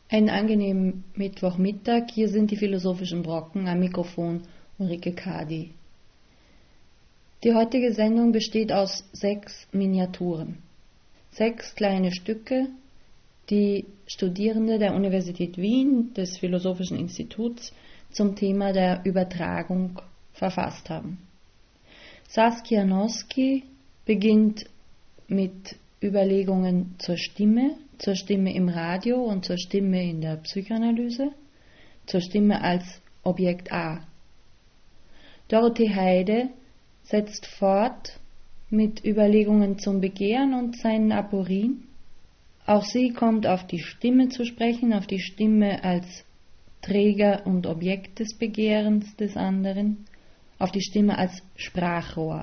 Einen angenehmen Mittwochmittag, hier sind die philosophischen Brocken, am Mikrofon Ulrike Kadi. Die heutige Sendung besteht aus 6 Miniaturen. 6 kleine Stücke, die Studierende der Universität Wien, des Philosophischen Instituts, zum Thema der Übertragung verfasst haben. Saskia Noski beginnt mit Überlegungen zur Stimme im Radio und zur Stimme in der Psychoanalyse, zur Stimme als Objekt A. Dorothee Heide setzt fort mit Überlegungen zum Begehren und seinen Aporien. Auch sie kommt auf die Stimme zu sprechen, auf die Stimme als Träger und Objekt des Begehrens des anderen, auf die Stimme als Sprachrohr.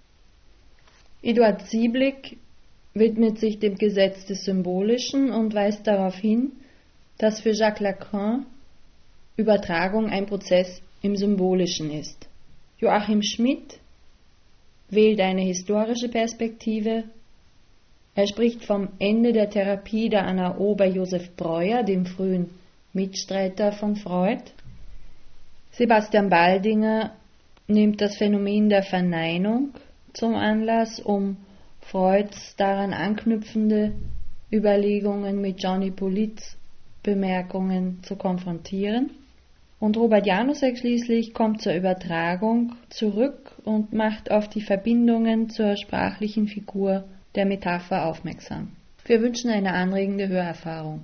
Eduard Sieblig widmet sich dem Gesetz des Symbolischen und weist darauf hin, dass für Jacques Lacan Übertragung ein Prozess im Symbolischen ist. Joachim Schmidt wählt eine historische Perspektive. Er spricht vom Ende der Therapie der ANAO bei Josef Breuer, dem frühen Mitstreiter von Freud. Sebastian Baldinger nimmt das Phänomen der Verneinung zum Anlass, um Freuds daran anknüpfende Überlegungen mit Johnny Polits Bemerkungen zu konfrontieren. Und Robert Janusek schließlich kommt zur Übertragung zurück und macht auf die Verbindungen zur sprachlichen Figur der Metapher aufmerksam. Wir wünschen eine anregende Hörerfahrung.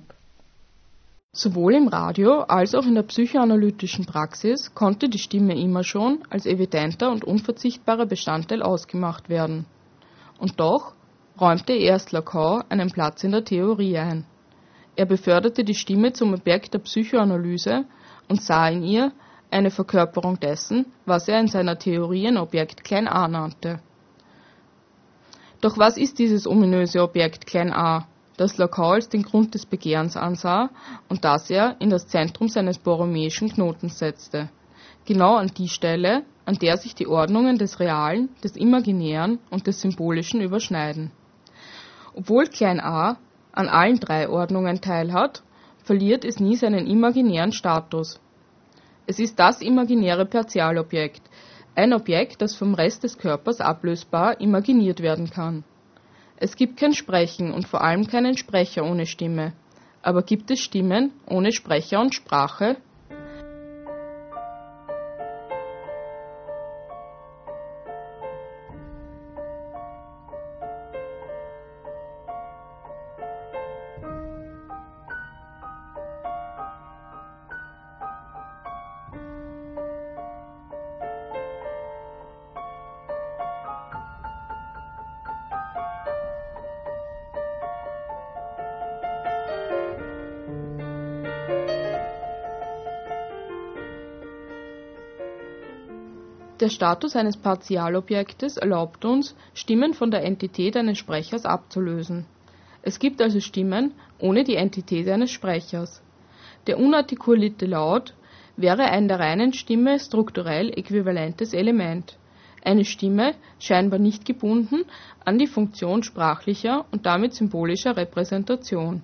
Sowohl im Radio als auch in der psychoanalytischen Praxis konnte die Stimme immer schon als evidenter und unverzichtbarer Bestandteil ausgemacht werden. Und doch räumte erst Lacan einen Platz in der Theorie ein. Er beförderte die Stimme zum Objekt der Psychoanalyse und sah in ihr eine Verkörperung dessen, was er in seiner Theorie ein Objekt klein a nannte. Doch was ist dieses ominöse Objekt klein a, das Lacan als den Grund des Begehrens ansah und das er in das Zentrum seines borromäischen Knotens setzte? Genau an die Stelle, an der sich die Ordnungen des Realen, des Imaginären und des Symbolischen überschneiden. Obwohl klein a an allen 3 Ordnungen teilhat, verliert es nie seinen imaginären Status. Es ist das imaginäre Partialobjekt, ein Objekt, das vom Rest des Körpers ablösbar imaginiert werden kann. Es gibt kein Sprechen und vor allem keinen Sprecher ohne Stimme. Aber gibt es Stimmen ohne Sprecher und Sprache? Der Status eines Partialobjektes erlaubt uns, Stimmen von der Entität eines Sprechers abzulösen. Es gibt also Stimmen ohne die Entität eines Sprechers. Der unartikulierte Laut wäre ein der reinen Stimme strukturell äquivalentes Element. Eine Stimme, scheinbar nicht gebunden an die Funktion sprachlicher und damit symbolischer Repräsentation.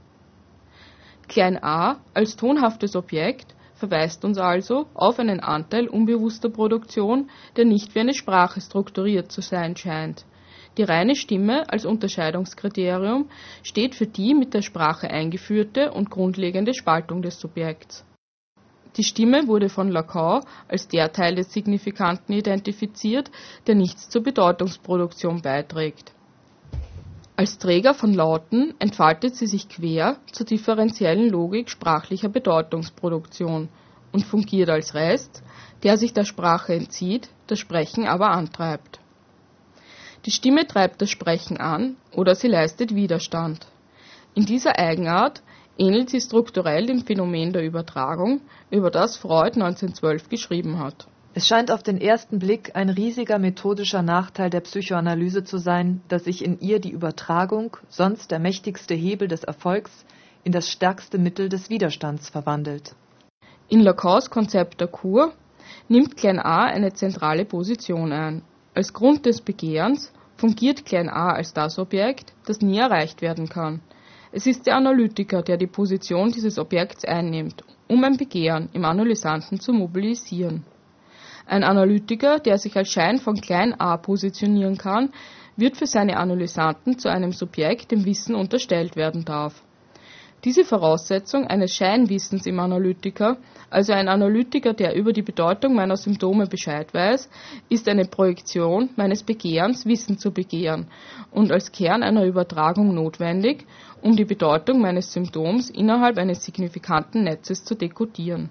Klein a als tonhaftes Objekt verweist uns also auf einen Anteil unbewusster Produktion, der nicht wie eine Sprache strukturiert zu sein scheint. Die reine Stimme als Unterscheidungskriterium steht für die mit der Sprache eingeführte und grundlegende Spaltung des Subjekts. Die Stimme wurde von Lacan als der Teil des Signifikanten identifiziert, der nichts zur Bedeutungsproduktion beiträgt. Als Träger von Lauten entfaltet sie sich quer zur differenziellen Logik sprachlicher Bedeutungsproduktion und fungiert als Rest, der sich der Sprache entzieht, das Sprechen aber antreibt. Die Stimme treibt das Sprechen an oder sie leistet Widerstand. In dieser Eigenart ähnelt sie strukturell dem Phänomen der Übertragung, über das Freud 1912 geschrieben hat. Es scheint auf den ersten Blick ein riesiger methodischer Nachteil der Psychoanalyse zu sein, dass sich in ihr die Übertragung, sonst der mächtigste Hebel des Erfolgs, in das stärkste Mittel des Widerstands verwandelt. In Lacans Konzept der Kur nimmt klein a eine zentrale Position ein. Als Grund des Begehrens fungiert klein a als das Objekt, das nie erreicht werden kann. Es ist der Analytiker, der die Position dieses Objekts einnimmt, um ein Begehren im Analysanten zu mobilisieren. Ein Analytiker, der sich als Schein von klein a positionieren kann, wird für seine Analysanten zu einem Subjekt, dem Wissen unterstellt werden darf. Diese Voraussetzung eines Scheinwissens im Analytiker, also ein Analytiker, der über die Bedeutung meiner Symptome Bescheid weiß, ist eine Projektion meines Begehrens, Wissen zu begehren und als Kern einer Übertragung notwendig, um die Bedeutung meines Symptoms innerhalb eines signifikanten Netzes zu dekodieren.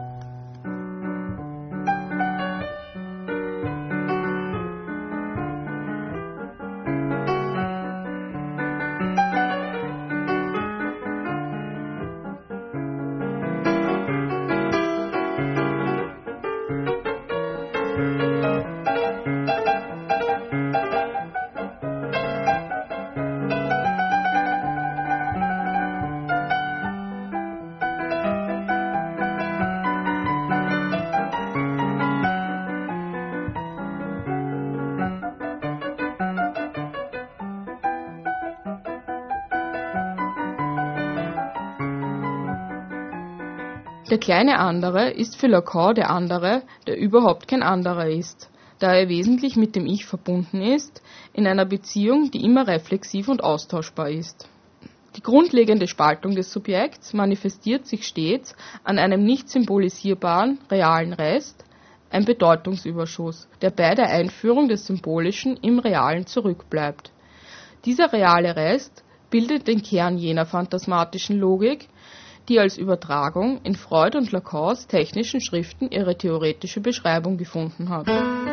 Der kleine andere ist für Lacan der andere, der überhaupt kein anderer ist, da er wesentlich mit dem Ich verbunden ist, in einer Beziehung, die immer reflexiv und austauschbar ist. Die grundlegende Spaltung des Subjekts manifestiert sich stets an einem nicht symbolisierbaren, realen Rest, ein Bedeutungsüberschuss, der bei der Einführung des Symbolischen im Realen zurückbleibt. Dieser reale Rest bildet den Kern jener phantasmatischen Logik, die als Übertragung in Freud und Lacans technischen Schriften ihre theoretische Beschreibung gefunden hat.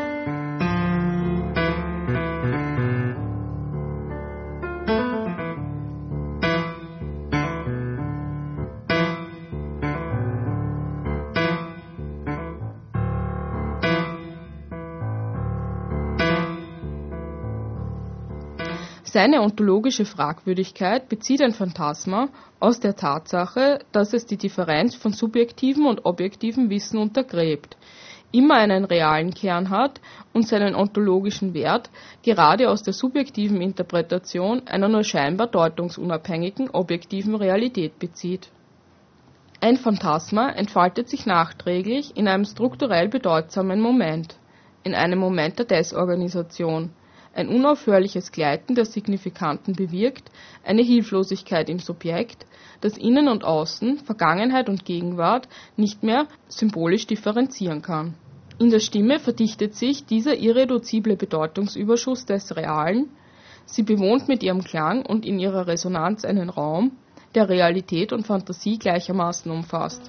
Seine ontologische Fragwürdigkeit bezieht ein Phantasma aus der Tatsache, dass es die Differenz von subjektivem und objektivem Wissen untergräbt, immer einen realen Kern hat und seinen ontologischen Wert gerade aus der subjektiven Interpretation einer nur scheinbar deutungsunabhängigen objektiven Realität bezieht. Ein Phantasma entfaltet sich nachträglich in einem strukturell bedeutsamen Moment, in einem Moment der Desorganisation. Ein unaufhörliches Gleiten der Signifikanten bewirkt eine Hilflosigkeit im Subjekt, das Innen und Außen, Vergangenheit und Gegenwart nicht mehr symbolisch differenzieren kann. In der Stimme verdichtet sich dieser irreduzible Bedeutungsüberschuss des Realen, sie bewohnt mit ihrem Klang und in ihrer Resonanz einen Raum, der Realität und Fantasie gleichermaßen umfasst.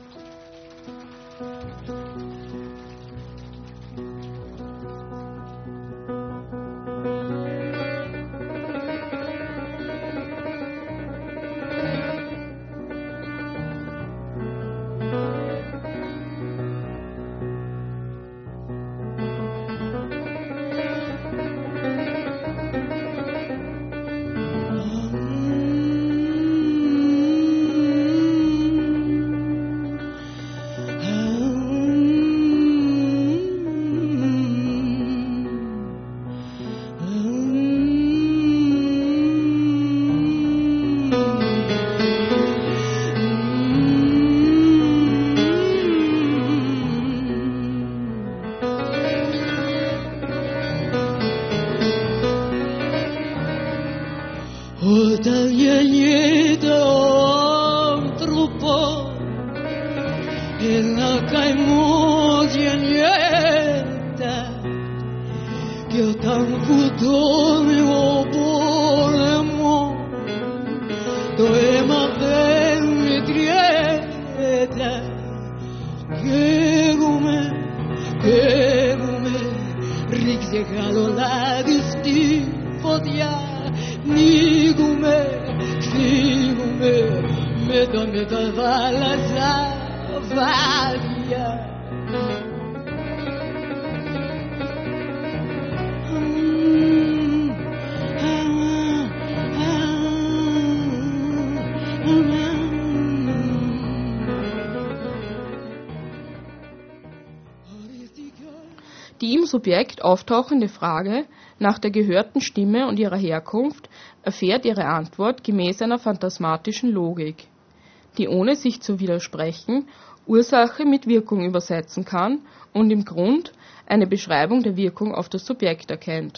Die im Subjekt auftauchende Frage nach der gehörten Stimme und ihrer Herkunft erfährt ihre Antwort gemäß einer phantasmatischen Logik, die ohne sich zu widersprechen Ursache mit Wirkung übersetzen kann und im Grund eine Beschreibung der Wirkung auf das Subjekt erkennt.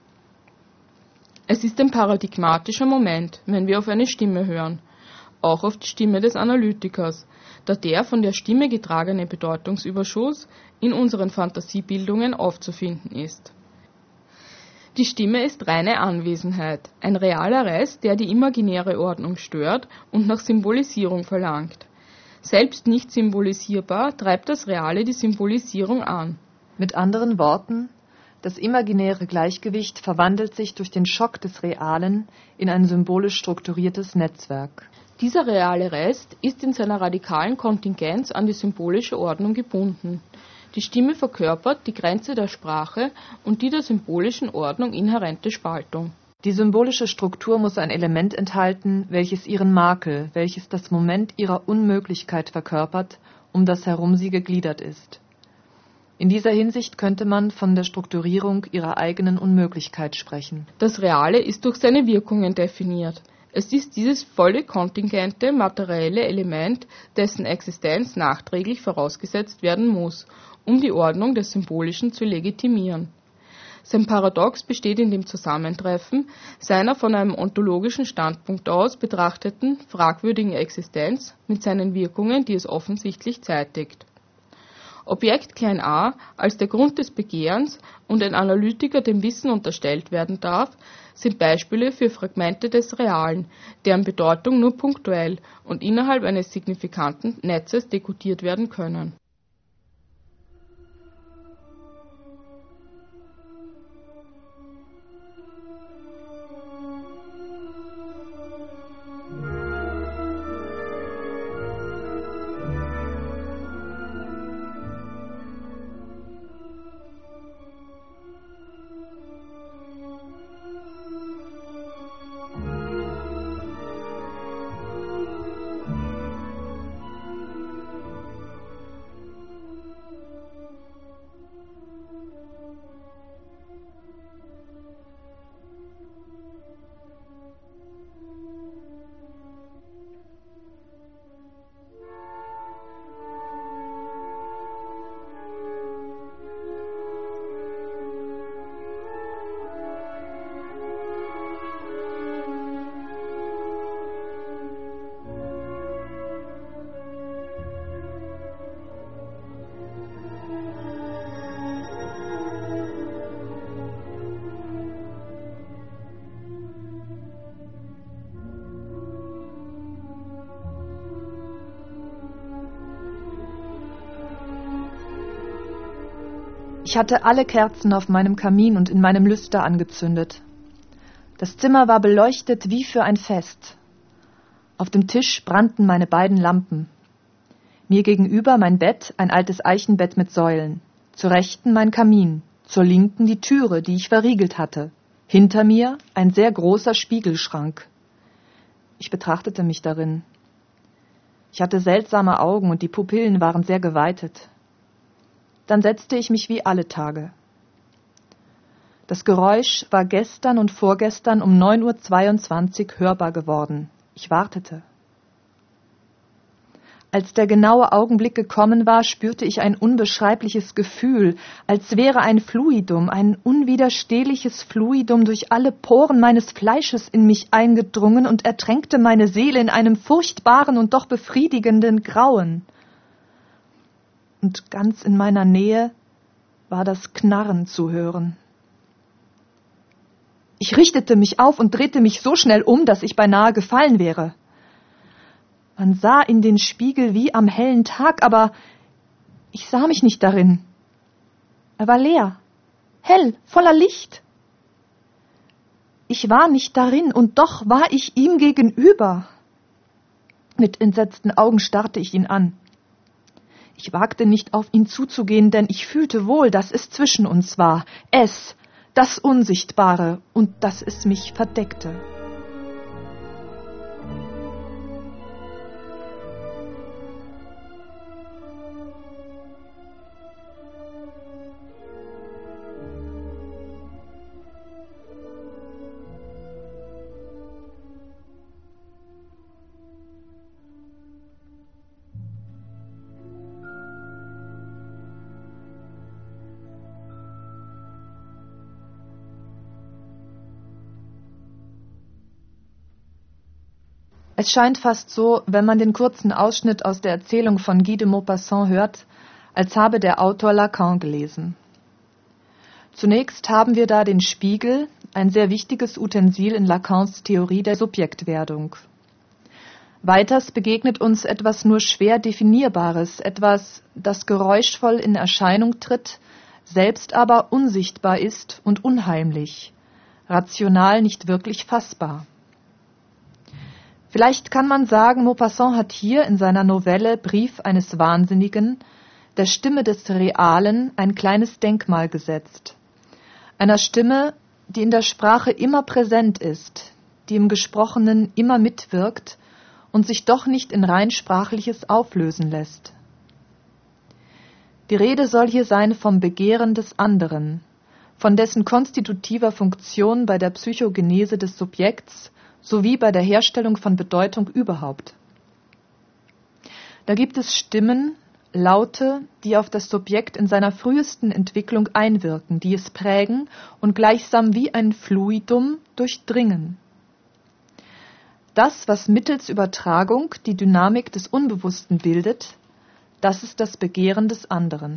Es ist ein paradigmatischer Moment, wenn wir auf eine Stimme hören, auch auf die Stimme des Analytikers, da der von der Stimme getragene Bedeutungsüberschuss in unseren Fantasiebildungen aufzufinden ist. Die Stimme ist reine Anwesenheit, ein realer Rest, der die imaginäre Ordnung stört und nach Symbolisierung verlangt. Selbst nicht symbolisierbar treibt das Reale die Symbolisierung an. Mit anderen Worten, das imaginäre Gleichgewicht verwandelt sich durch den Schock des Realen in ein symbolisch strukturiertes Netzwerk. Dieser reale Rest ist in seiner radikalen Kontingenz an die symbolische Ordnung gebunden. Die Stimme verkörpert die Grenze der Sprache und die der symbolischen Ordnung inhärente Spaltung. Die symbolische Struktur muss ein Element enthalten, welches ihren Makel, welches das Moment ihrer Unmöglichkeit verkörpert, um das herum sie gegliedert ist. In dieser Hinsicht könnte man von der Strukturierung ihrer eigenen Unmöglichkeit sprechen. Das Reale ist durch seine Wirkungen definiert. Es ist dieses volle kontingente materielle Element, dessen Existenz nachträglich vorausgesetzt werden muss, um die Ordnung des Symbolischen zu legitimieren. Sein Paradox besteht in dem Zusammentreffen seiner von einem ontologischen Standpunkt aus betrachteten fragwürdigen Existenz mit seinen Wirkungen, die es offensichtlich zeitigt. Objekt a als der Grund des Begehrens und ein Analytiker dem Wissen unterstellt werden darf, sind Beispiele für Fragmente des Realen, deren Bedeutung nur punktuell und innerhalb eines signifikanten Netzes dekodiert werden können. Ich hatte alle Kerzen auf meinem Kamin und in meinem Lüster angezündet. Das Zimmer war beleuchtet wie für ein Fest. Auf dem Tisch brannten meine beiden Lampen. Mir gegenüber mein Bett, ein altes Eichenbett mit Säulen. Zur Rechten mein Kamin, zur Linken die Türe, die ich verriegelt hatte. Hinter mir ein sehr großer Spiegelschrank. Ich betrachtete mich darin. Ich hatte seltsame Augen und die Pupillen waren sehr geweitet. Dann setzte ich mich wie alle Tage. Das Geräusch war gestern und vorgestern um 9:22 Uhr hörbar geworden. Ich wartete. Als der genaue Augenblick gekommen war, spürte ich ein unbeschreibliches Gefühl, als wäre ein Fluidum, ein unwiderstehliches Fluidum durch alle Poren meines Fleisches in mich eingedrungen und ertränkte meine Seele in einem furchtbaren und doch befriedigenden Grauen. Und ganz in meiner Nähe war das Knarren zu hören. Ich richtete mich auf und drehte mich so schnell um, dass ich beinahe gefallen wäre. Man sah in den Spiegel wie am hellen Tag, aber ich sah mich nicht darin. Er war leer, hell, voller Licht. Ich war nicht darin, und doch war ich ihm gegenüber. Mit entsetzten Augen starrte ich ihn an. Ich wagte nicht, auf ihn zuzugehen, denn ich fühlte wohl, dass es zwischen uns war. Es, das Unsichtbare, und dass es mich verdeckte. Es scheint fast so, wenn man den kurzen Ausschnitt aus der Erzählung von Guy de Maupassant hört, als habe der Autor Lacan gelesen. Zunächst haben wir da den Spiegel, ein sehr wichtiges Utensil in Lacans Theorie der Subjektwerdung. Weiters begegnet uns etwas nur schwer Definierbares, etwas, das geräuschvoll in Erscheinung tritt, selbst aber unsichtbar ist und unheimlich, rational nicht wirklich fassbar. Vielleicht kann man sagen, Maupassant hat hier in seiner Novelle Brief eines Wahnsinnigen der Stimme des Realen ein kleines Denkmal gesetzt. Einer Stimme, die in der Sprache immer präsent ist, die im Gesprochenen immer mitwirkt und sich doch nicht in rein Sprachliches auflösen lässt. Die Rede soll hier sein vom Begehren des anderen, von dessen konstitutiver Funktion bei der Psychogenese des Subjekts sowie bei der Herstellung von Bedeutung überhaupt. Da gibt es Stimmen, Laute, die auf das Subjekt in seiner frühesten Entwicklung einwirken, die es prägen und gleichsam wie ein Fluidum durchdringen. Das, was mittels Übertragung die Dynamik des Unbewussten bildet, das ist das Begehren des anderen.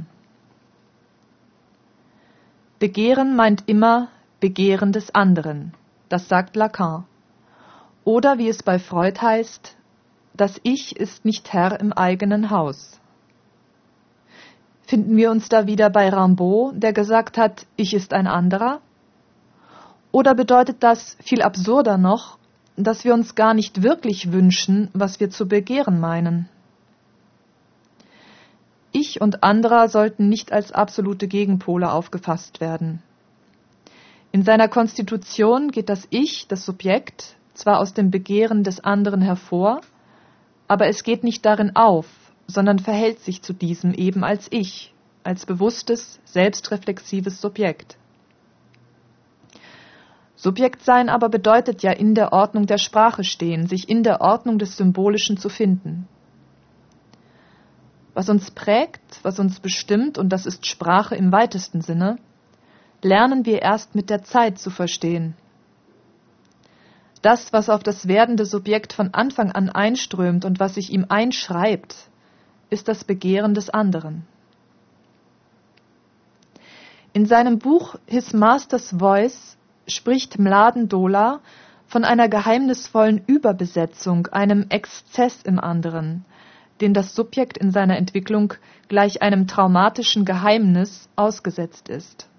Begehren meint immer Begehren des anderen, das sagt Lacan. Oder wie es bei Freud heißt, das Ich ist nicht Herr im eigenen Haus. Finden wir uns da wieder bei Rimbaud, der gesagt hat, Ich ist ein anderer? Oder bedeutet das, viel absurder noch, dass wir uns gar nicht wirklich wünschen, was wir zu begehren meinen? Ich und anderer sollten nicht als absolute Gegenpole aufgefasst werden. In seiner Konstitution geht das Ich, das Subjekt, zwar aus dem Begehren des anderen hervor, aber es geht nicht darin auf, sondern verhält sich zu diesem eben als Ich, als bewusstes, selbstreflexives Subjekt. Subjektsein aber bedeutet ja in der Ordnung der Sprache stehen, sich in der Ordnung des Symbolischen zu finden. Was uns prägt, was uns bestimmt, und das ist Sprache im weitesten Sinne, lernen wir erst mit der Zeit zu verstehen. Das, was auf das werdende Subjekt von Anfang an einströmt und was sich ihm einschreibt, ist das Begehren des anderen. In seinem Buch His Master's Voice spricht Mladen Dohla von einer geheimnisvollen Überbesetzung, einem Exzess im anderen, dem das Subjekt in seiner Entwicklung gleich einem traumatischen Geheimnis ausgesetzt ist.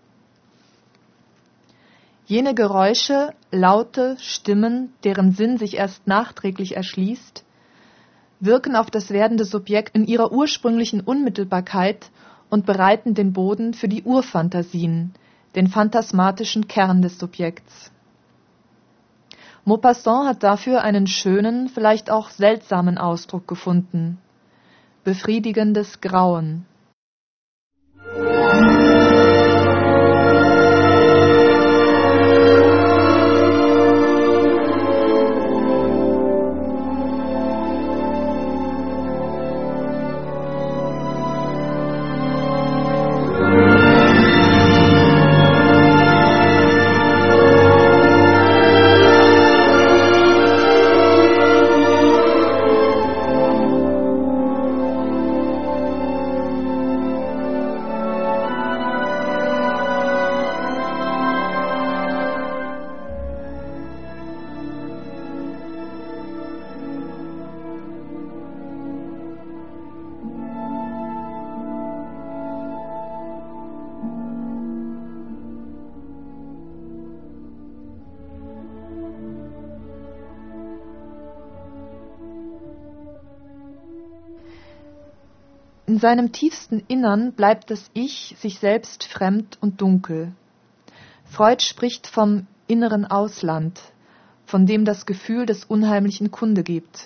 Jene Geräusche, Laute, Stimmen, deren Sinn sich erst nachträglich erschließt, wirken auf das werdende Subjekt in ihrer ursprünglichen Unmittelbarkeit und bereiten den Boden für die Urphantasien, den phantasmatischen Kern des Subjekts. Maupassant hat dafür einen schönen, vielleicht auch seltsamen Ausdruck gefunden: befriedigendes Grauen. In seinem tiefsten Innern bleibt das Ich sich selbst fremd und dunkel. Freud spricht vom inneren Ausland, von dem das Gefühl des Unheimlichen Kunde gibt.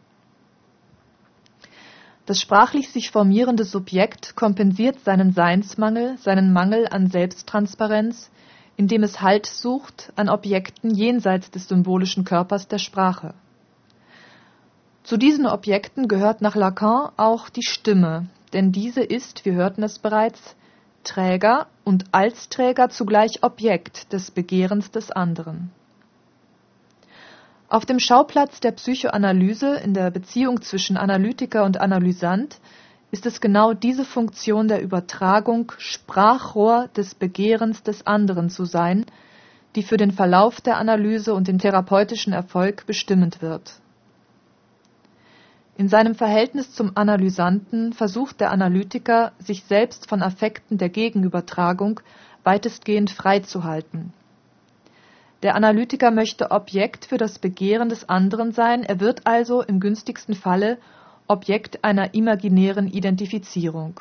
Das sprachlich sich formierende Subjekt kompensiert seinen Seinsmangel, seinen Mangel an Selbsttransparenz, indem es Halt sucht an Objekten jenseits des symbolischen Körpers der Sprache. Zu diesen Objekten gehört nach Lacan auch die Stimme, denn diese ist, wir hörten es bereits, Träger und als Träger zugleich Objekt des Begehrens des anderen. Auf dem Schauplatz der Psychoanalyse in der Beziehung zwischen Analytiker und Analysant ist es genau diese Funktion der Übertragung, Sprachrohr des Begehrens des anderen zu sein, die für den Verlauf der Analyse und den therapeutischen Erfolg bestimmend wird. In seinem Verhältnis zum Analysanten versucht der Analytiker, sich selbst von Affekten der Gegenübertragung weitestgehend freizuhalten. Der Analytiker möchte Objekt für das Begehren des anderen sein, er wird also im günstigsten Falle Objekt einer imaginären Identifizierung.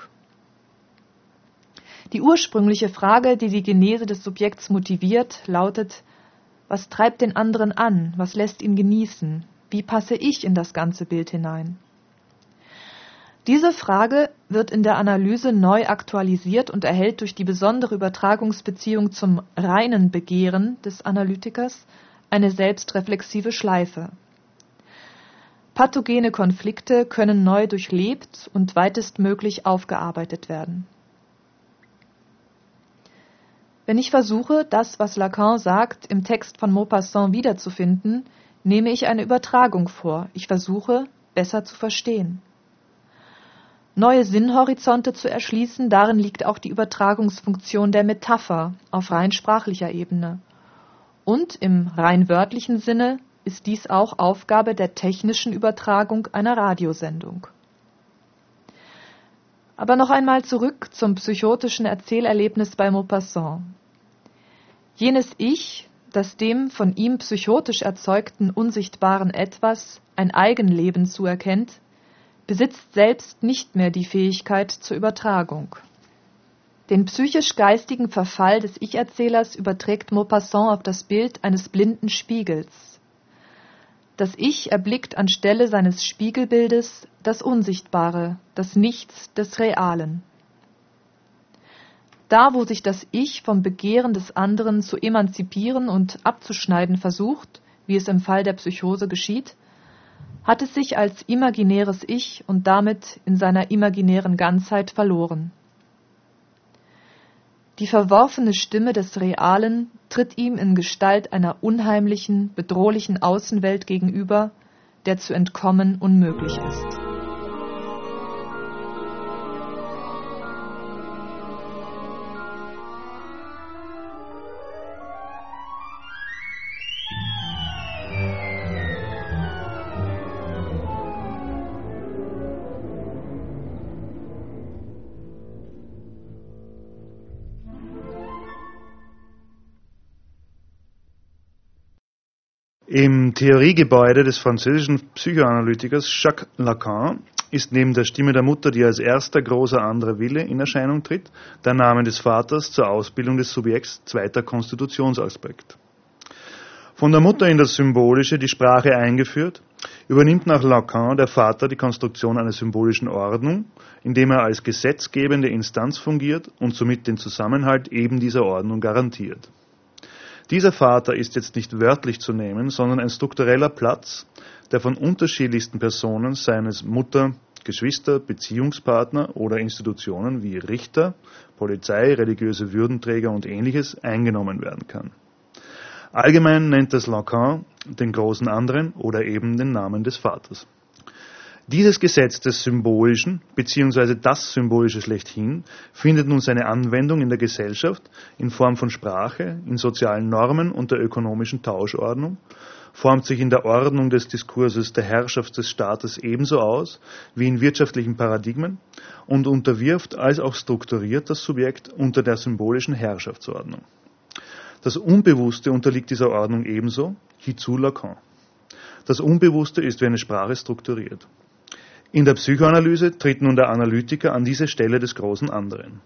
Die ursprüngliche Frage, die die Genese des Subjekts motiviert, lautet: Was treibt den anderen an? Was lässt ihn genießen? Wie passe ich in das ganze Bild hinein? Diese Frage wird in der Analyse neu aktualisiert und erhält durch die besondere Übertragungsbeziehung zum reinen Begehren des Analytikers eine selbstreflexive Schleife. Pathogene Konflikte können neu durchlebt und weitestmöglich aufgearbeitet werden. Wenn ich versuche, das, was Lacan sagt, im Text von Maupassant wiederzufinden, nehme ich eine Übertragung vor. Ich versuche, besser zu verstehen. Neue Sinnhorizonte zu erschließen, darin liegt auch die Übertragungsfunktion der Metapher auf rein sprachlicher Ebene. Und im rein wörtlichen Sinne ist dies auch Aufgabe der technischen Übertragung einer Radiosendung. Aber noch einmal zurück zum psychotischen Erzählerlebnis bei Maupassant. Jenes Ich, das dem von ihm psychotisch erzeugten unsichtbaren Etwas ein Eigenleben zuerkennt, besitzt selbst nicht mehr die Fähigkeit zur Übertragung. Den psychisch-geistigen Verfall des Ich-Erzählers überträgt Maupassant auf das Bild eines blinden Spiegels. Das Ich erblickt anstelle seines Spiegelbildes das Unsichtbare, das Nichts des Realen. Da, wo sich das Ich vom Begehren des anderen zu emanzipieren und abzuschneiden versucht, wie es im Fall der Psychose geschieht, hat es sich als imaginäres Ich und damit in seiner imaginären Ganzheit verloren. Die verworfene Stimme des Realen tritt ihm in Gestalt einer unheimlichen, bedrohlichen Außenwelt gegenüber, der zu entkommen unmöglich ist. Im Theoriegebäude des französischen Psychoanalytikers Jacques Lacan ist neben der Stimme der Mutter, die als erster großer anderer Wille in Erscheinung tritt, der Name des Vaters zur Ausbildung des Subjekts zweiter Konstitutionsaspekt. Von der Mutter in das Symbolische die Sprache eingeführt, übernimmt nach Lacan der Vater die Konstruktion einer symbolischen Ordnung, indem er als gesetzgebende Instanz fungiert und somit den Zusammenhalt eben dieser Ordnung garantiert. Dieser Vater ist jetzt nicht wörtlich zu nehmen, sondern ein struktureller Platz, der von unterschiedlichsten Personen, seien es Mutter, Geschwister, Beziehungspartner oder Institutionen wie Richter, Polizei, religiöse Würdenträger und Ähnliches eingenommen werden kann. Allgemein nennt das Lacan den großen anderen oder eben den Namen des Vaters. Dieses Gesetz des Symbolischen, beziehungsweise das Symbolische schlechthin, findet nun seine Anwendung in der Gesellschaft in Form von Sprache, in sozialen Normen und der ökonomischen Tauschordnung, formt sich in der Ordnung des Diskurses der Herrschaft des Staates ebenso aus wie in wirtschaftlichen Paradigmen und unterwirft als auch strukturiert das Subjekt unter der symbolischen Herrschaftsordnung. Das Unbewusste unterliegt dieser Ordnung ebenso, hiezu Lacan. Das Unbewusste ist wie eine Sprache strukturiert. In der Psychoanalyse tritt nun der Analytiker an diese Stelle des großen anderen.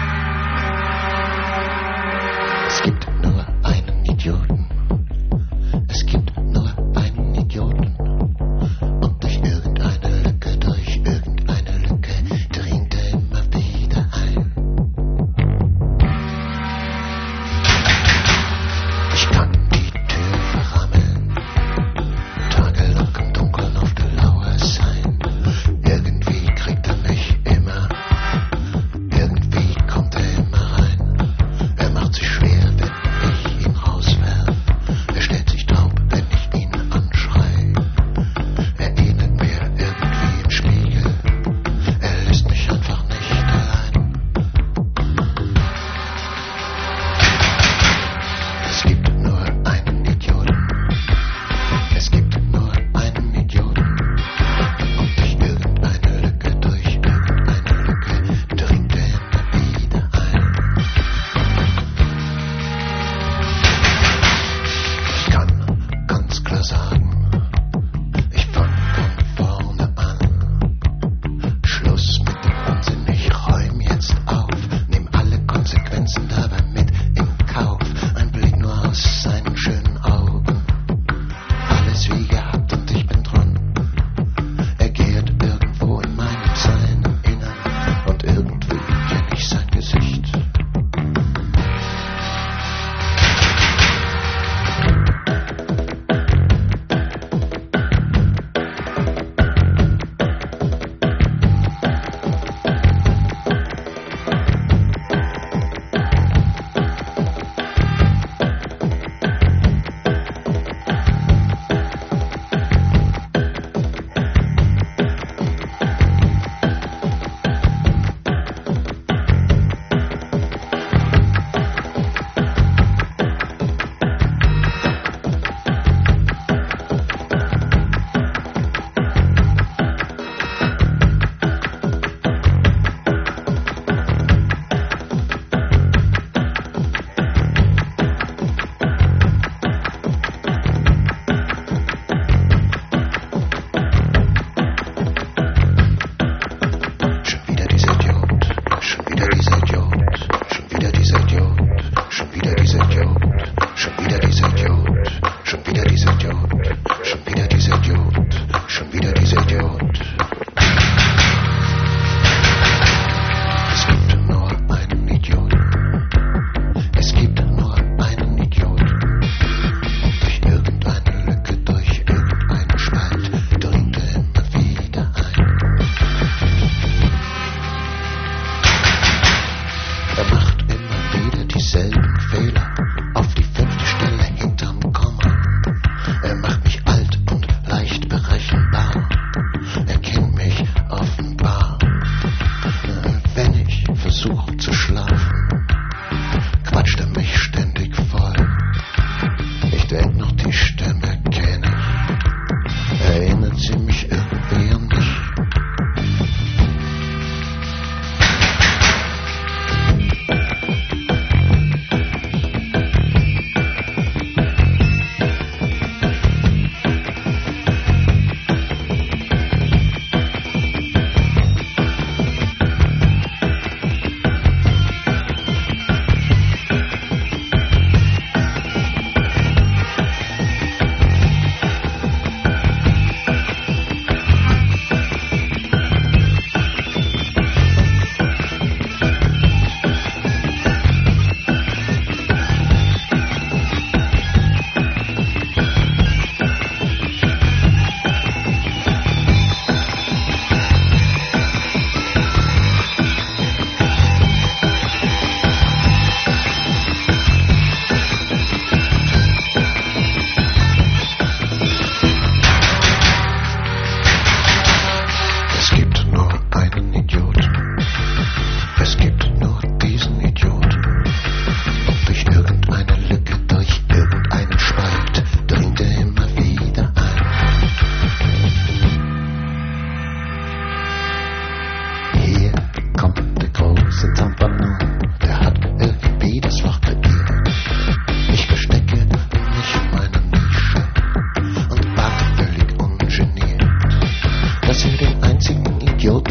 Es gibt nur einen Idioten. Es gibt nur einen Idioten. Und durch irgendeine Lücke dringt er immer wieder ein. Ich kann die Tür verrammeln, tagelang im Dunkeln auf der Lauer sein. Irgendwie kriegt er mich immer, irgendwie kommt er immer rein. Er macht sich schwer, wenn ich ihn rauswerf.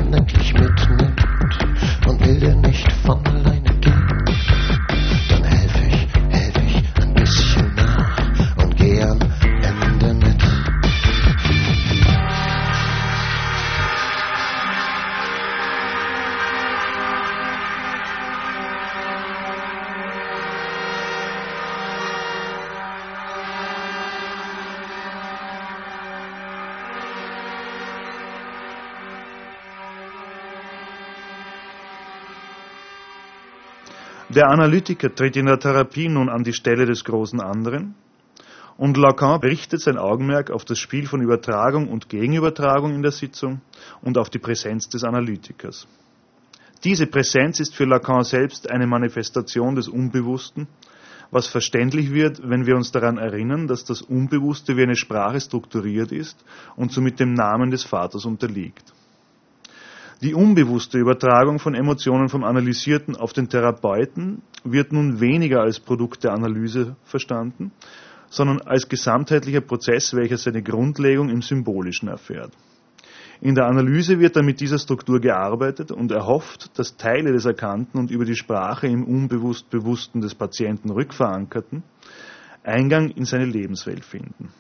endlich mitnimmt und will der nicht von alleine gehen, dann helfe ich ein bisschen nach und geh am Ende mit. Der Analytiker tritt in der Therapie nun an die Stelle des großen Anderen und Lacan richtet sein Augenmerk auf das Spiel von Übertragung und Gegenübertragung in der Sitzung und auf die Präsenz des Analytikers. Diese Präsenz ist für Lacan selbst eine Manifestation des Unbewussten, was verständlich wird, wenn wir uns daran erinnern, dass das Unbewusste wie eine Sprache strukturiert ist und somit dem Namen des Vaters unterliegt. Die unbewusste Übertragung von Emotionen vom Analysierten auf den Therapeuten wird nun weniger als Produkt der Analyse verstanden, sondern als gesamtheitlicher Prozess, welcher seine Grundlegung im Symbolischen erfährt. In der Analyse wird dann mit dieser Struktur gearbeitet und erhofft, dass Teile des Erkannten und über die Sprache im unbewusst Bewussten des Patienten rückverankerten Eingang in seine Lebenswelt finden.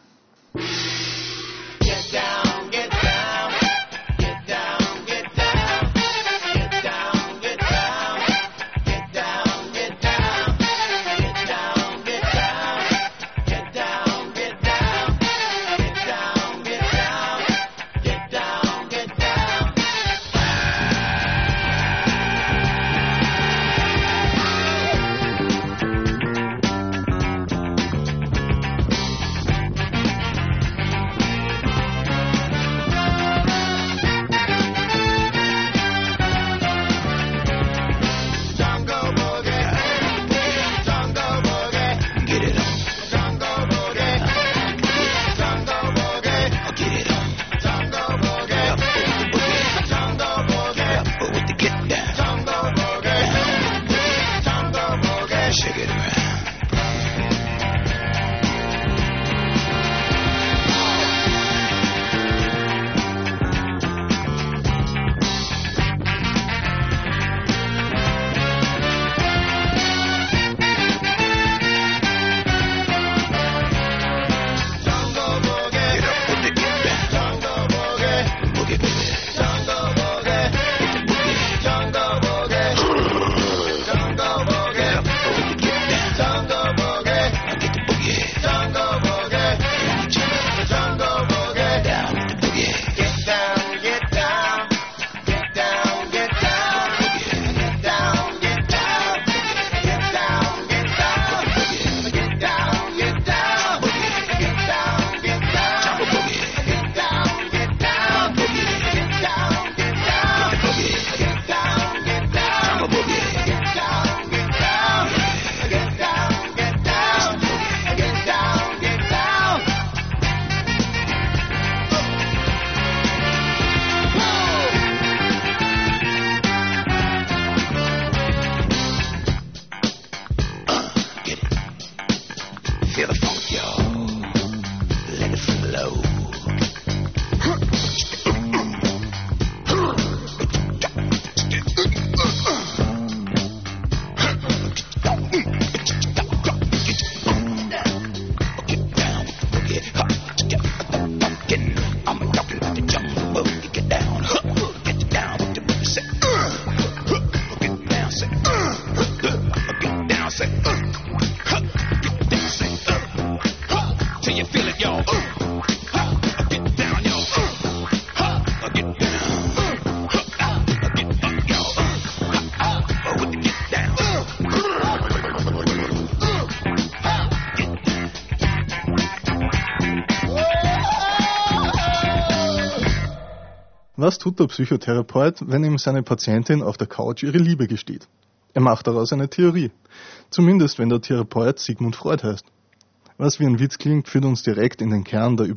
Was tut der Psychotherapeut, wenn ihm seine Patientin auf der Couch ihre Liebe gesteht? Er macht daraus eine Theorie. Zumindest wenn der Therapeut Sigmund Freud heißt. Was wie ein Witz klingt, führt uns direkt in den Kern der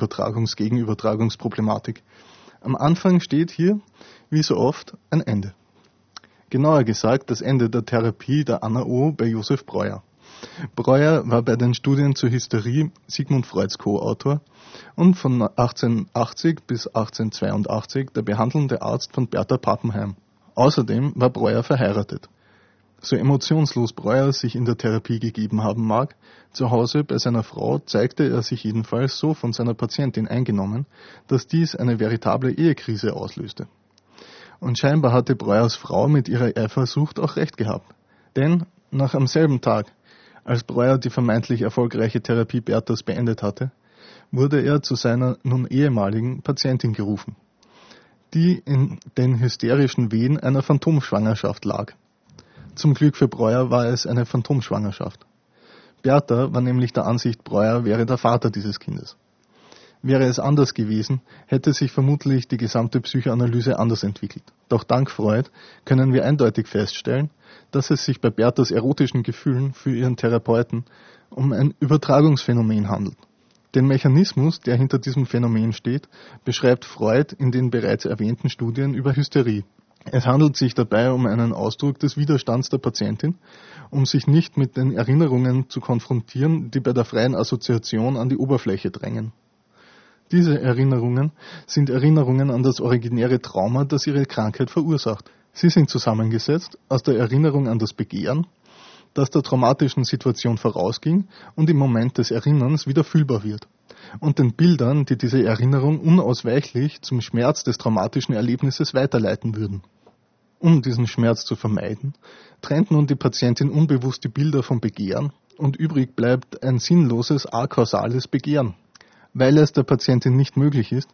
Übertragungs-Gegenübertragungsproblematik. Am Anfang steht hier, wie so oft, ein Ende. Genauer gesagt das Ende der Therapie der Anna O. bei Josef Breuer. Breuer war bei den Studien zur Hysterie Sigmund Freuds Co-Autor und von 1880 bis 1882 der behandelnde Arzt von Bertha Pappenheim. Außerdem war Breuer verheiratet. So emotionslos Breuer sich in der Therapie gegeben haben mag, zu Hause bei seiner Frau zeigte er sich jedenfalls so von seiner Patientin eingenommen, dass dies eine veritable Ehekrise auslöste. Und scheinbar hatte Breuers Frau mit ihrer Eifersucht auch recht gehabt. Denn noch am selben Tag, als Breuer die vermeintlich erfolgreiche Therapie Berthas beendet hatte, wurde er zu seiner nun ehemaligen Patientin gerufen, die in den hysterischen Wehen einer Phantomschwangerschaft lag. Zum Glück für Breuer war es eine Phantomschwangerschaft. Bertha war nämlich der Ansicht, Breuer wäre der Vater dieses Kindes. Wäre es anders gewesen, hätte sich vermutlich die gesamte Psychoanalyse anders entwickelt. Doch dank Freud können wir eindeutig feststellen, dass es sich bei Berthas erotischen Gefühlen für ihren Therapeuten um ein Übertragungsphänomen handelt. Den Mechanismus, der hinter diesem Phänomen steht, beschreibt Freud in den bereits erwähnten Studien über Hysterie. Es handelt sich dabei um einen Ausdruck des Widerstands der Patientin, um sich nicht mit den Erinnerungen zu konfrontieren, die bei der freien Assoziation an die Oberfläche drängen. Diese Erinnerungen sind Erinnerungen an das originäre Trauma, das ihre Krankheit verursacht. Sie sind zusammengesetzt aus der Erinnerung an das Begehren, das der traumatischen Situation vorausging und im Moment des Erinnerns wieder fühlbar wird, und den Bildern, die diese Erinnerung unausweichlich zum Schmerz des traumatischen Erlebnisses weiterleiten würden. Um diesen Schmerz zu vermeiden, trennt nun die Patientin unbewusst die Bilder vom Begehren und übrig bleibt ein sinnloses akausales Begehren. Weil es der Patientin nicht möglich ist,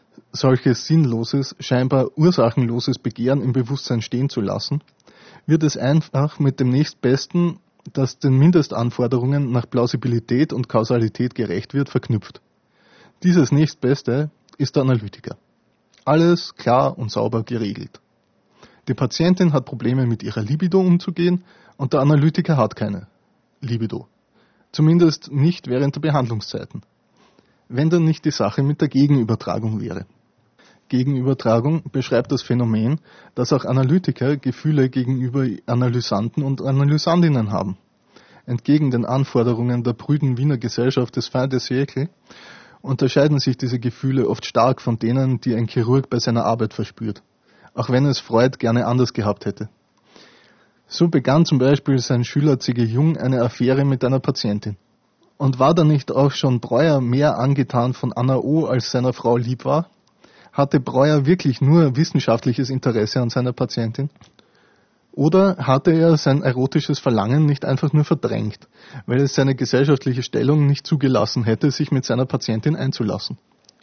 solches sinnloses, scheinbar ursachenloses Begehren im Bewusstsein stehen zu lassen, wird es einfach mit dem Nächstbesten, das den Mindestanforderungen nach Plausibilität und Kausalität gerecht wird, verknüpft. Dieses Nächstbeste ist der Analytiker. Alles klar und sauber geregelt. Die Patientin hat Probleme mit ihrer Libido umzugehen und der Analytiker hat keine Libido. Zumindest nicht während der Behandlungszeiten. Wenn dann nicht die Sache mit der Gegenübertragung wäre. Gegenübertragung beschreibt das Phänomen, dass auch Analytiker Gefühle gegenüber Analysanten und Analysandinnen haben. Entgegen den Anforderungen der prüden Wiener Gesellschaft des Fin de siècle unterscheiden sich diese Gefühle oft stark von denen, die ein Chirurg bei seiner Arbeit verspürt, auch wenn es Freud gerne anders gehabt hätte. So begann zum Beispiel sein Schüler C.G. Jung eine Affäre mit einer Patientin. Und war da nicht auch schon Breuer mehr angetan von Anna O. als seiner Frau lieb war? Hatte Breuer wirklich nur wissenschaftliches Interesse an seiner Patientin? Oder hatte er sein erotisches Verlangen nicht einfach nur verdrängt, weil es seine gesellschaftliche Stellung nicht zugelassen hätte, sich mit seiner Patientin einzulassen?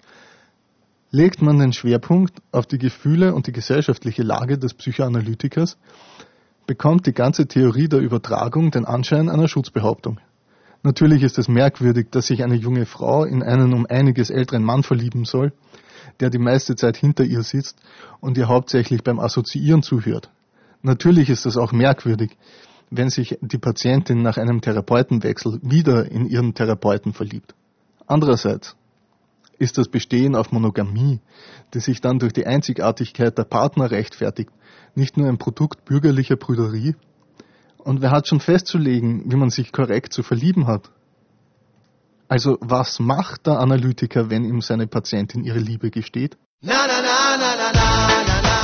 Legt man den Schwerpunkt auf die Gefühle und die gesellschaftliche Lage des Psychoanalytikers, bekommt die ganze Theorie der Übertragung den Anschein einer Schutzbehauptung. Natürlich ist es merkwürdig, dass sich eine junge Frau in einen um einiges älteren Mann verlieben soll, der die meiste Zeit hinter ihr sitzt und ihr hauptsächlich beim Assoziieren zuhört. Natürlich ist es auch merkwürdig, wenn sich die Patientin nach einem Therapeutenwechsel wieder in ihren Therapeuten verliebt. Andererseits ist das Bestehen auf Monogamie, die sich dann durch die Einzigartigkeit der Partner rechtfertigt, nicht nur ein Produkt bürgerlicher Prüderie? Und wer hat schon festzulegen, wie man sich korrekt zu verlieben hat? Also was macht der Analytiker, wenn ihm seine Patientin ihre Liebe gesteht? Na, na, na, na, na, na, na, na.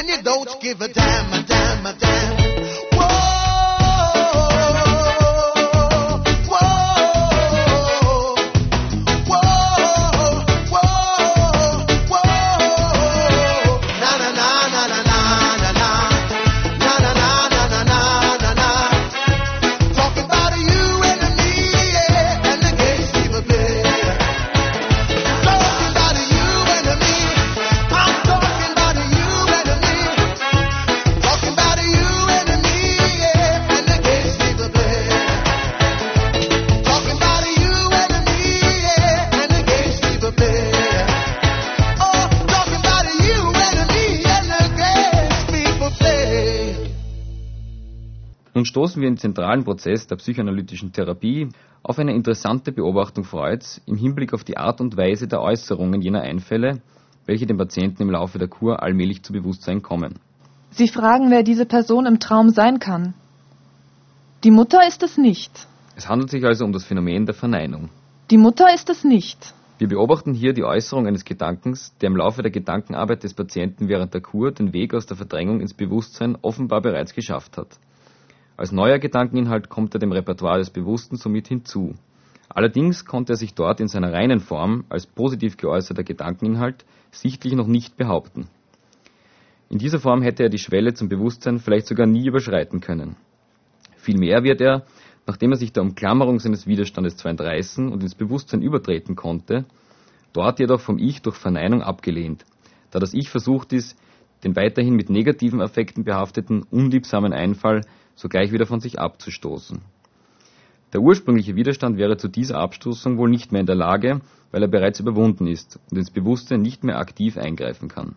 and you don't give a damn, a damn, a damn. Whoa, whoa, whoa, whoa, whoa. Na na na na na na na na, na na na na na na na. Talking about you and me, yeah, and the games people play. Talking about you and me, I'm talking about you and me. Talking about you and me, yeah, and the games people play. Talking about you and me, yeah, and the games people play. Oh, talking about you and me, and the games people play. Nun stoßen wir im zentralen Prozess der psychoanalytischen Therapie auf eine interessante Beobachtung Freuds im Hinblick auf die Art und Weise der Äußerungen jener Einfälle, welche dem Patienten im Laufe der Kur allmählich zu Bewusstsein kommen. Sie fragen, wer diese Person im Traum sein kann. Die Mutter ist es nicht. Es handelt sich also um das Phänomen der Verneinung. Die Mutter ist es nicht. Wir beobachten hier die Äußerung eines Gedankens, der im Laufe der Gedankenarbeit des Patienten während der Kur den Weg aus der Verdrängung ins Bewusstsein offenbar bereits geschafft hat. Als neuer Gedankeninhalt kommt er dem Repertoire des Bewussten somit hinzu. Allerdings konnte er sich dort in seiner reinen Form als positiv geäußerter Gedankeninhalt sichtlich noch nicht behaupten. In dieser Form hätte er die Schwelle zum Bewusstsein vielleicht sogar nie überschreiten können. Vielmehr wird er, nachdem er sich der Umklammerung seines Widerstandes zwar entreißen und ins Bewusstsein übertreten konnte, dort jedoch vom Ich durch Verneinung abgelehnt, da das Ich versucht ist, den weiterhin mit negativen Affekten behafteten, unliebsamen Einfall sogleich wieder von sich abzustoßen. Der ursprüngliche Widerstand wäre zu dieser Abstoßung wohl nicht mehr in der Lage, weil er bereits überwunden ist und ins Bewusstsein nicht mehr aktiv eingreifen kann.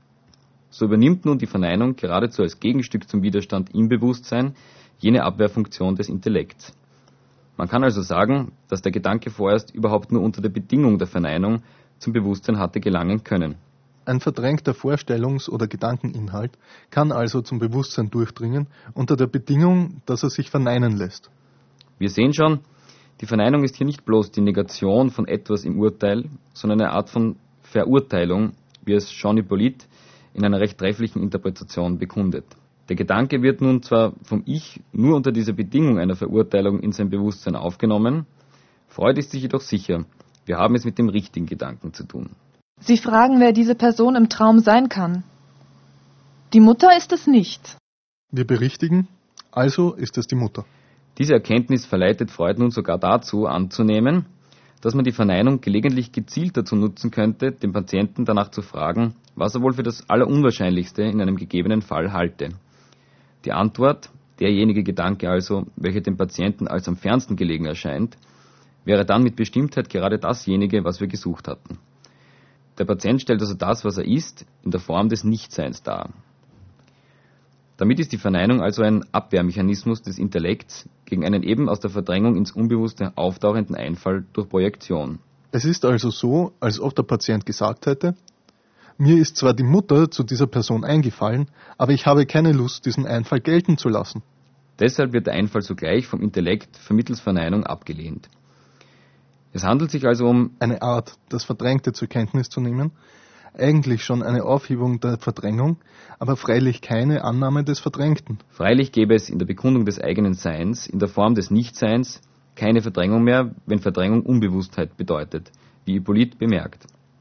So übernimmt nun die Verneinung geradezu als Gegenstück zum Widerstand im Bewusstsein jene Abwehrfunktion des Intellekts. Man kann also sagen, dass der Gedanke vorerst überhaupt nur unter der Bedingung der Verneinung zum Bewusstsein hatte gelangen können. Ein verdrängter Vorstellungs- oder Gedankeninhalt kann also zum Bewusstsein durchdringen, unter der Bedingung, dass er sich verneinen lässt. Wir sehen schon, die Verneinung ist hier nicht bloß die Negation von etwas im Urteil, sondern eine Art von Verurteilung, wie es Jean Hippolyte in einer recht trefflichen Interpretation bekundet. Der Gedanke wird nun zwar vom Ich nur unter dieser Bedingung einer Verurteilung in sein Bewusstsein aufgenommen, Freud ist sich jedoch sicher, wir haben es mit dem richtigen Gedanken zu tun. Sie fragen, wer diese Person im Traum sein kann. Die Mutter ist es nicht. Wir berichtigen, also ist es die Mutter. Diese Erkenntnis verleitet Freud nun sogar dazu anzunehmen, dass man die Verneinung gelegentlich gezielt dazu nutzen könnte, den Patienten danach zu fragen, was er wohl für das Allerunwahrscheinlichste in einem gegebenen Fall halte. Die Antwort, derjenige Gedanke also, welcher dem Patienten als am fernsten gelegen erscheint, wäre dann mit Bestimmtheit gerade dasjenige, was wir gesucht hatten. Der Patient stellt also das, was er ist, in der Form des Nichtseins dar. Damit ist die Verneinung also ein Abwehrmechanismus des Intellekts gegen einen eben aus der Verdrängung ins Unbewusste auftauchenden Einfall durch Projektion. Es ist also so, als ob der Patient gesagt hätte, mir ist zwar die Mutter zu dieser Person eingefallen, aber ich habe keine Lust, diesen Einfall gelten zu lassen. Deshalb wird der Einfall sogleich vom Intellekt vermittels Verneinung abgelehnt. Es handelt sich also um eine Art, das Verdrängte zur Kenntnis zu nehmen, eigentlich schon eine Aufhebung der Verdrängung, aber freilich keine Annahme des Verdrängten. Freilich gäbe es in der Bekundung des eigenen Seins, in der Form des Nichtseins, keine Verdrängung mehr, wenn Verdrängung Unbewusstheit bedeutet, wie Hippolyte bemerkt.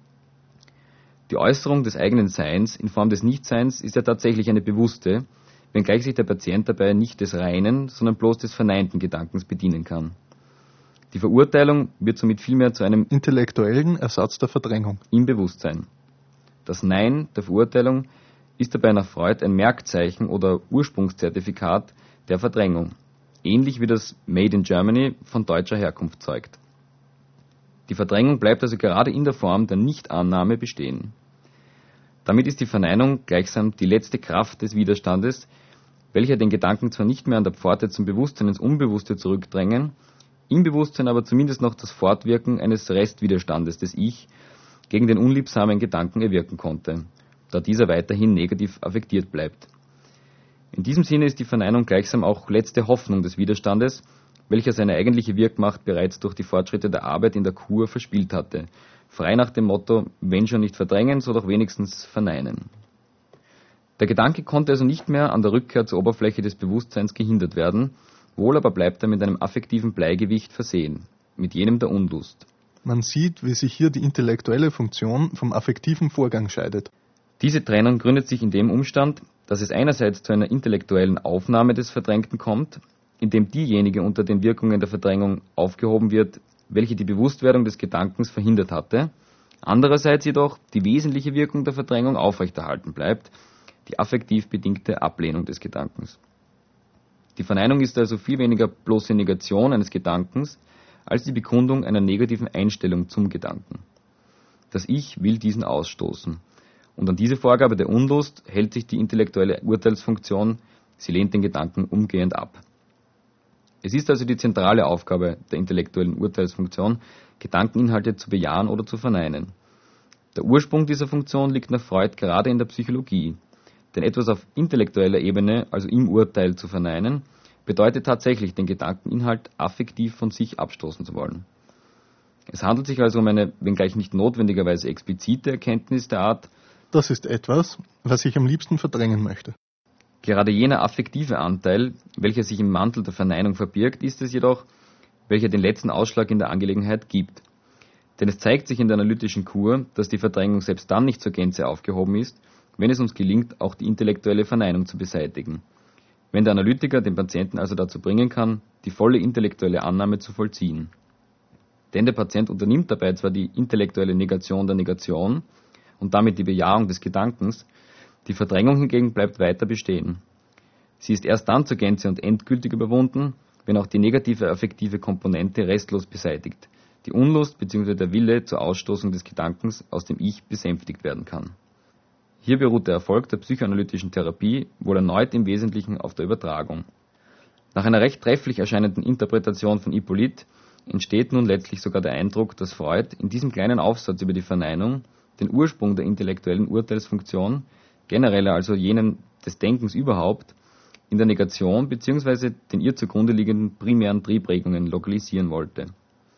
Die Äußerung des eigenen Seins in Form des Nichtseins ist ja tatsächlich eine bewusste, wenngleich sich der Patient dabei nicht des reinen, sondern bloß des verneinten Gedankens bedienen kann. Die Verurteilung wird somit vielmehr zu einem intellektuellen Ersatz der Verdrängung im Bewusstsein. Das Nein der Verurteilung ist dabei nach Freud ein Merkzeichen oder Ursprungszertifikat der Verdrängung, ähnlich wie das Made in Germany von deutscher Herkunft zeugt. Die Verdrängung bleibt also gerade in der Form der Nichtannahme bestehen. Damit ist die Verneinung gleichsam die letzte Kraft des Widerstandes, welcher den Gedanken zwar nicht mehr an der Pforte zum Bewusstsein ins Unbewusste zurückdrängen, im Bewusstsein aber zumindest noch das Fortwirken eines Restwiderstandes des Ich gegen den unliebsamen Gedanken erwirken konnte, da dieser weiterhin negativ affektiert bleibt. In diesem Sinne ist die Verneinung gleichsam auch letzte Hoffnung des Widerstandes, welcher seine eigentliche Wirkmacht bereits durch die Fortschritte der Arbeit in der Kur verspielt hatte, frei nach dem Motto, wenn schon nicht verdrängen, so doch wenigstens verneinen. Der Gedanke konnte also nicht mehr an der Rückkehr zur Oberfläche des Bewusstseins gehindert werden, wohl aber bleibt er mit einem affektiven Bleigewicht versehen, mit jenem der Unlust. Man sieht, wie sich hier die intellektuelle Funktion vom affektiven Vorgang scheidet. Diese Trennung gründet sich in dem Umstand, dass es einerseits zu einer intellektuellen Aufnahme des Verdrängten kommt, indem diejenige unter den Wirkungen der Verdrängung aufgehoben wird, welche die Bewusstwerdung des Gedankens verhindert hatte, andererseits jedoch die wesentliche Wirkung der Verdrängung aufrechterhalten bleibt, die affektiv bedingte Ablehnung des Gedankens. Die Verneinung ist also viel weniger bloße Negation eines Gedankens, als die Bekundung einer negativen Einstellung zum Gedanken. Das Ich will diesen ausstoßen. Und an diese Vorgabe der Unlust hält sich die intellektuelle Urteilsfunktion, sie lehnt den Gedanken umgehend ab. Es ist also die zentrale Aufgabe der intellektuellen Urteilsfunktion, Gedankeninhalte zu bejahen oder zu verneinen. Der Ursprung dieser Funktion liegt nach Freud gerade in der Psychologie, denn etwas auf intellektueller Ebene, also im Urteil, zu verneinen, bedeutet tatsächlich, den Gedankeninhalt affektiv von sich abstoßen zu wollen. Es handelt sich also um eine, wenngleich nicht notwendigerweise explizite Erkenntnis der Art, Das ist etwas, was ich am liebsten verdrängen möchte. gerade jener affektive Anteil, welcher sich im Mantel der Verneinung verbirgt, ist es jedoch, welcher den letzten Ausschlag in der Angelegenheit gibt. Denn es zeigt sich in der analytischen Kur, dass die Verdrängung selbst dann nicht zur Gänze aufgehoben ist, wenn es uns gelingt, auch die intellektuelle Verneinung zu beseitigen. Wenn der Analytiker den Patienten also dazu bringen kann, die volle intellektuelle Annahme zu vollziehen. Denn der Patient unternimmt dabei zwar die intellektuelle Negation der Negation und damit die Bejahung des Gedankens, die Verdrängung hingegen bleibt weiter bestehen. Sie ist erst dann zur Gänze und endgültig überwunden, wenn auch die negative affektive Komponente restlos beseitigt, die Unlust bzw. der Wille zur Ausstoßung des Gedankens aus dem Ich besänftigt werden kann. Hier beruht der Erfolg der psychoanalytischen Therapie wohl erneut im Wesentlichen auf der Übertragung. Nach einer recht trefflich erscheinenden Interpretation von Hippolyt entsteht nun letztlich sogar der Eindruck, dass Freud in diesem kleinen Aufsatz über die Verneinung den Ursprung der intellektuellen Urteilsfunktion, generell also jenen des Denkens überhaupt, in der Negation bzw. den ihr zugrunde liegenden primären Triebregungen lokalisieren wollte.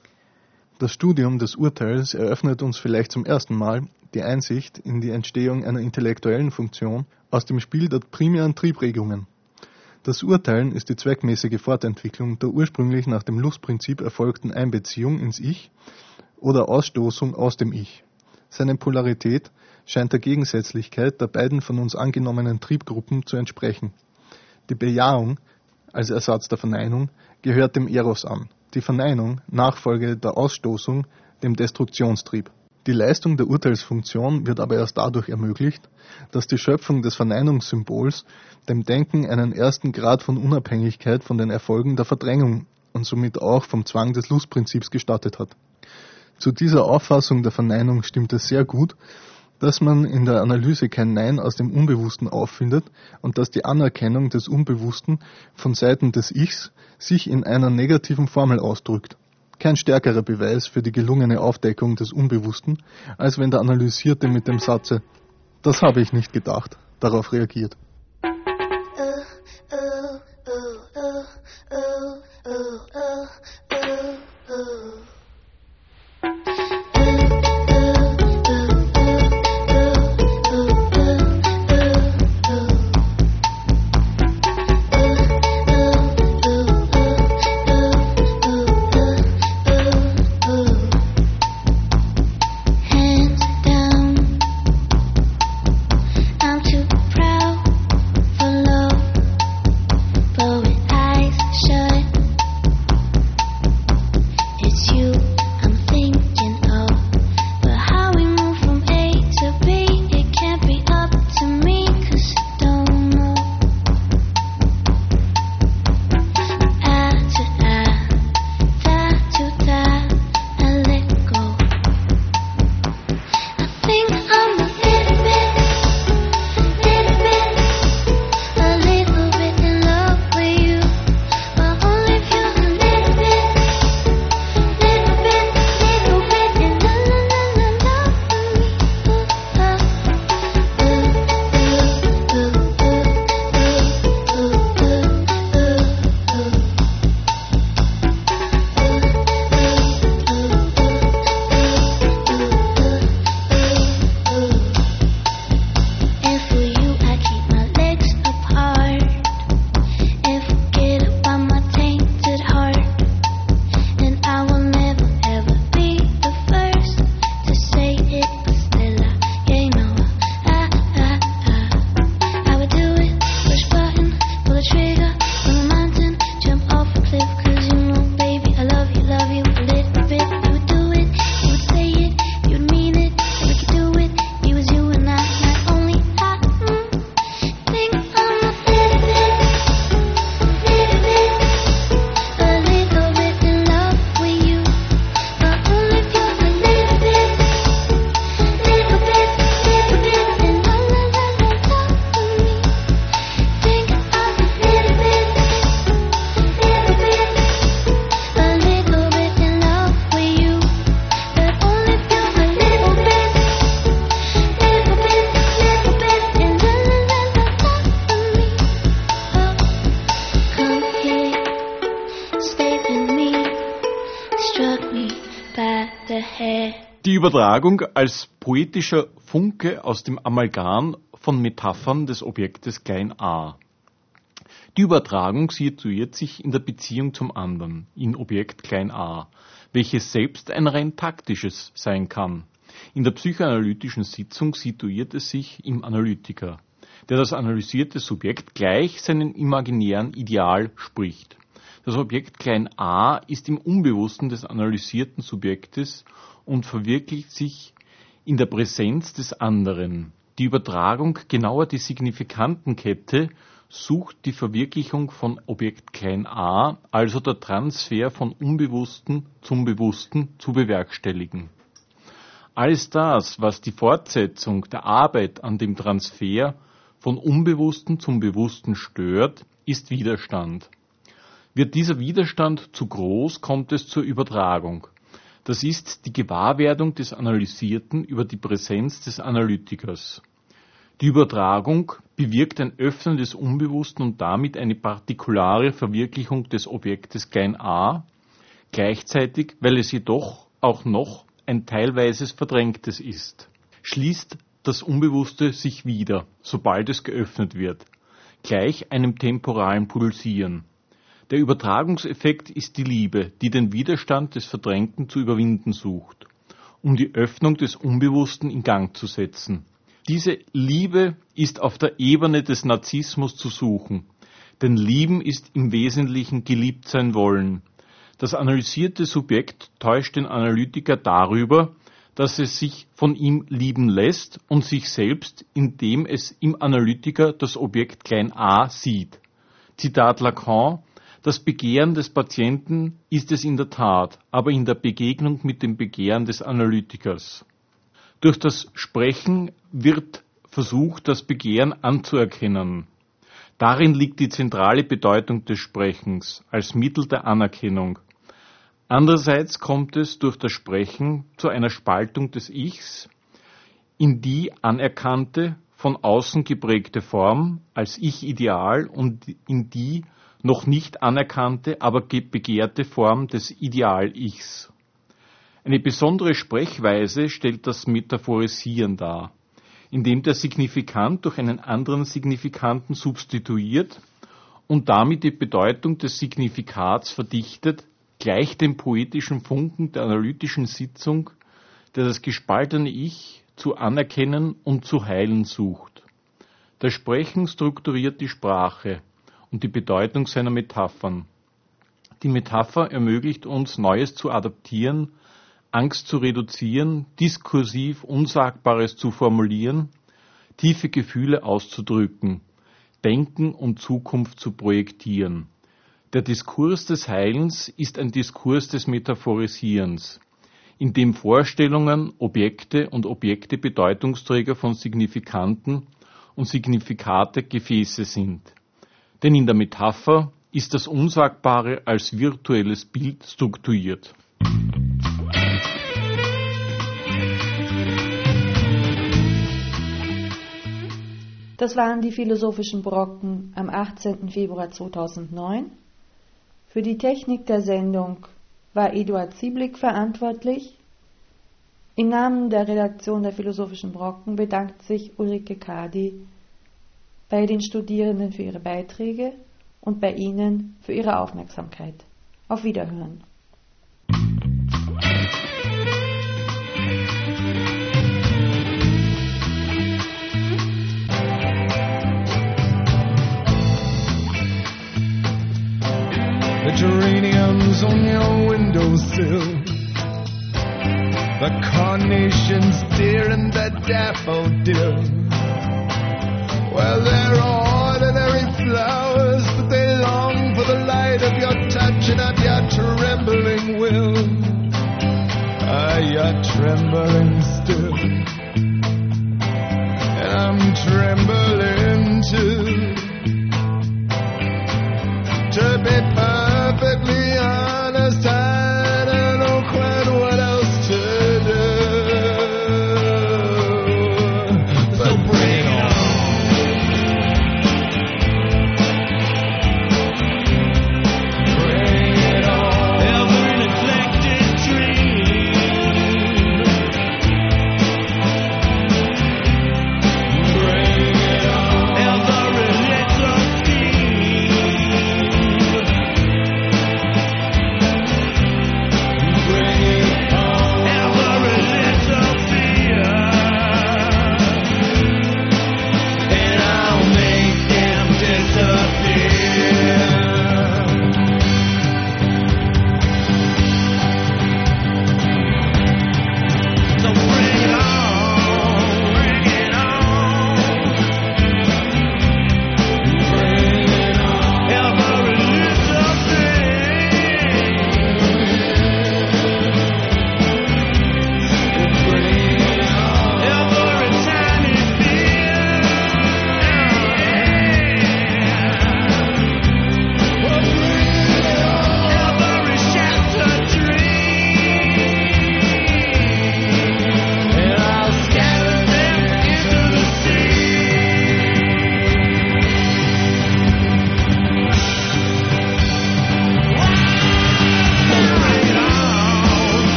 Das Studium des Urteils eröffnet uns vielleicht zum ersten Mal die Einsicht in die Entstehung einer intellektuellen Funktion aus dem Spiel der primären Triebregungen. Das Urteilen ist die zweckmäßige Fortentwicklung der ursprünglich nach dem Lustprinzip erfolgten Einbeziehung ins Ich oder Ausstoßung aus dem Ich. Seine Polarität scheint der Gegensätzlichkeit der beiden von uns angenommenen Triebgruppen zu entsprechen. Die Bejahung als Ersatz der Verneinung gehört dem Eros an, die Verneinung Nachfolge der Ausstoßung dem Destruktionstrieb. Die Leistung der Urteilsfunktion wird aber erst dadurch ermöglicht, dass die Schöpfung des Verneinungssymbols dem Denken einen ersten Grad von Unabhängigkeit von den Erfolgen der Verdrängung und somit auch vom Zwang des Lustprinzips gestattet hat. Zu dieser Auffassung der Verneinung stimmt es sehr gut, dass man in der Analyse kein Nein aus dem Unbewussten auffindet und dass die Anerkennung des Unbewussten von Seiten des Ichs sich in einer negativen Formel ausdrückt. Kein stärkerer Beweis für die gelungene Aufdeckung des Unbewussten, als wenn der Analysierte mit dem Satze »Das habe ich nicht gedacht« darauf reagiert. Hands down, I'm too proud Übertragung als poetischer Funke aus dem Amalgam von Metaphern des Objektes a. Die Übertragung situiert sich in der Beziehung zum anderen, in Objekt a, welches selbst ein rein taktisches sein kann. In der psychoanalytischen Sitzung situiert es sich im Analytiker, der das analysierte Subjekt gleich seinem imaginären Ideal spricht. Das Objekt a ist im Unbewussten des analysierten Subjektes und verwirklicht sich in der Präsenz des anderen. Die Übertragung, genauer die Signifikantenkette, sucht die Verwirklichung von Objekt a, also der Transfer von Unbewussten zum Bewussten, zu bewerkstelligen. Alles das, was die Fortsetzung der Arbeit an dem Transfer von Unbewussten zum Bewussten stört, ist Widerstand. Wird dieser Widerstand zu groß, kommt es zur Übertragung. Das ist die Gewahrwerdung des Analysierten über die Präsenz des Analytikers. Die Übertragung bewirkt ein Öffnen des Unbewussten und damit eine partikulare Verwirklichung des Objektes a, gleichzeitig, weil es jedoch auch noch ein teilweises Verdrängtes ist, schließt das Unbewusste sich wieder, sobald es geöffnet wird, gleich einem temporalen Pulsieren. Der Übertragungseffekt ist die Liebe, die den Widerstand des Verdrängten zu überwinden sucht, um die Öffnung des Unbewussten in Gang zu setzen. Diese Liebe ist auf der Ebene des Narzissmus zu suchen, denn Lieben ist im Wesentlichen geliebt sein wollen. Das analysierte Subjekt täuscht den Analytiker darüber, dass es sich von ihm lieben lässt und sich selbst, indem es im Analytiker das Objekt a sieht. Zitat Lacan: Das Begehren des Patienten ist es in der Tat, aber in der Begegnung mit dem Begehren des Analytikers. Durch das Sprechen wird versucht, das Begehren anzuerkennen. Darin liegt die zentrale Bedeutung des Sprechens als Mittel der Anerkennung. Andererseits kommt es durch das Sprechen zu einer Spaltung des Ichs in die anerkannte, von außen geprägte Form als Ich-Ideal und in die noch nicht anerkannte, aber begehrte Form des Ideal-Ichs. Eine besondere Sprechweise stellt das Metaphorisieren dar, indem der Signifikant durch einen anderen Signifikanten substituiert und damit die Bedeutung des Signifikats verdichtet, gleich dem poetischen Funken der analytischen Sitzung, der das gespaltene Ich zu anerkennen und zu heilen sucht. Das Sprechen strukturiert die Sprache und die Bedeutung seiner Metaphern. Die Metapher ermöglicht uns, Neues zu adaptieren, Angst zu reduzieren, diskursiv Unsagbares zu formulieren, tiefe Gefühle auszudrücken, Denken und Zukunft zu projektieren. Der Diskurs des Heilens ist ein Diskurs des Metaphorisierens, in dem Vorstellungen, Objekte und Objekte Bedeutungsträger von Signifikanten und Signifikate Gefäße sind. Denn in der Metapher ist das Unsagbare als virtuelles Bild strukturiert. Das waren die philosophischen Brocken am 18. Februar 2009. Für die Technik der Sendung war Eduard Zieblik verantwortlich. Im Namen der Redaktion der philosophischen Brocken bedankt sich Ulrike Kadi bei den Studierenden für ihre Beiträge und bei Ihnen für Ihre Aufmerksamkeit. Auf Wiederhören. The geraniums on your windowsill, the carnations dear and the daffodil. Well, they're ordinary flowers, but they long for the light of your touch and of your trembling will. Ah, your trembling